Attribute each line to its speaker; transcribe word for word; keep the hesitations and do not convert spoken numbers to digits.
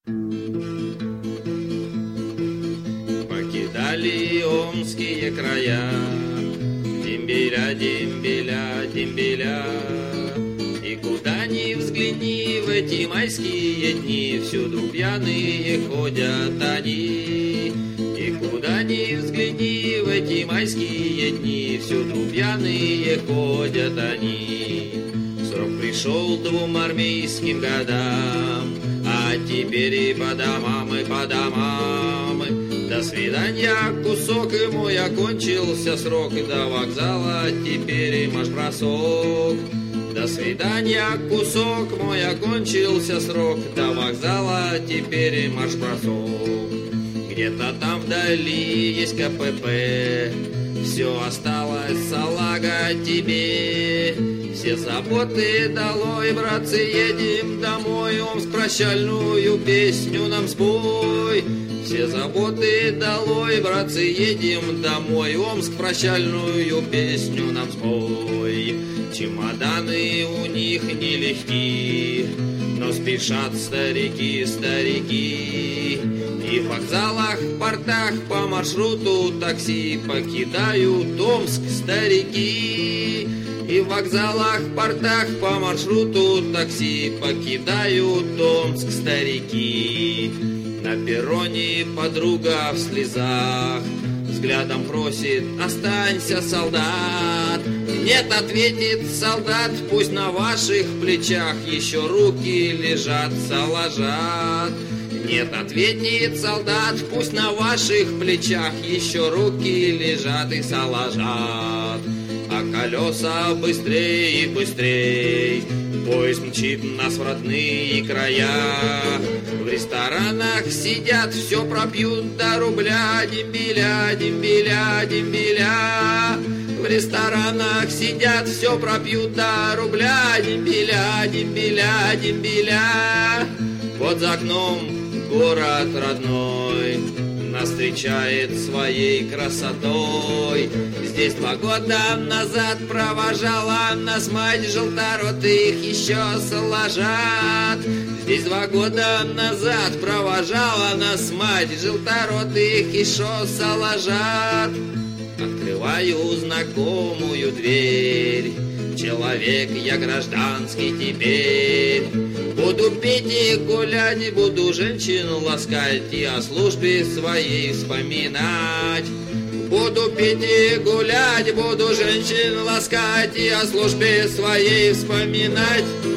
Speaker 1: Покидали омские края дембеля, дембеля, дембеля. И куда ни взгляни в эти майские дни, всюду пьяные ходят они. И куда ни взгляни в эти майские дни, всюду пьяные ходят они. Срок пришел двум армейским годам, а теперь и по домам, и по домам. До свидания, кусок, и мой окончился срок, и до вокзала теперь и марш-бросок. До свидания, кусок, мой окончился срок, до вокзала теперь и марш-бросок. Где-то там вдали есть ка пэ пэ, все осталось, салага, тебе. Все заботы долой, братцы, едем домой, Омск, прощальную песню нам спой. Все заботы долой, братцы, едем домой, Омск, прощальную песню нам спой. Чемоданы у них нелегки, но спешат старики, старики. И в вокзалах, портах по маршруту такси покидают Омск старики. И в вокзалах, портах по маршруту такси покидают Омск старики. На перроне подруга в слезах взглядом просит: останься, солдат. Нет, ответит солдат, пусть на ваших плечах еще руки лежат, соложат. Нет, ответит солдат, пусть на ваших плечах еще руки лежат и соложат. А колеса быстрей и быстрей, поезд мчит нас в родные края. В ресторанах сидят, все пропьют до рубля, дембеля, дембеля, дембеля. В ресторанах сидят, все пропьют до рубля, дембеля, дембеля, дембеля. Вот за окном город родной нас встречает своей красотой. Здесь два года назад провожала нас мать, желторотых еще соложат. Здесь два года назад провожала нас мать, желторотых еще соложат. Открываю знакомую дверь, человек я гражданский теперь. Буду петь и гулять, буду женщин ласкать и о службе своей вспоминать. Буду петь и гулять, буду женщин ласкать и о службе своей вспоминать.